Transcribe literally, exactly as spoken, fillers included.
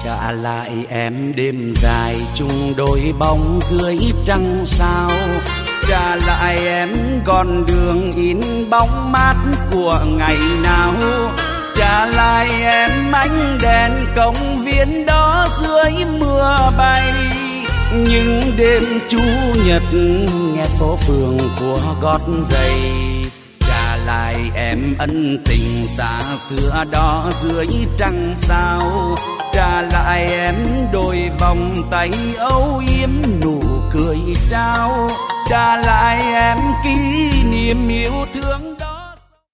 Trả lại em đêm dài chung đôi bóng dưới trăng sao. Trả lại em con đường in bóng mát của ngày nào. Trả lại em ánh đèn công viên đó dưới mưa bay. Những đêm chủ nhật nghe phố phường của gót giày. Trả lại em ân tình xa xưa đó dưới trăng sao. Trả lại em đôi vòng tay âu yếm nụ cười trao. Trả lại em kỷ niệm yêu thương đó.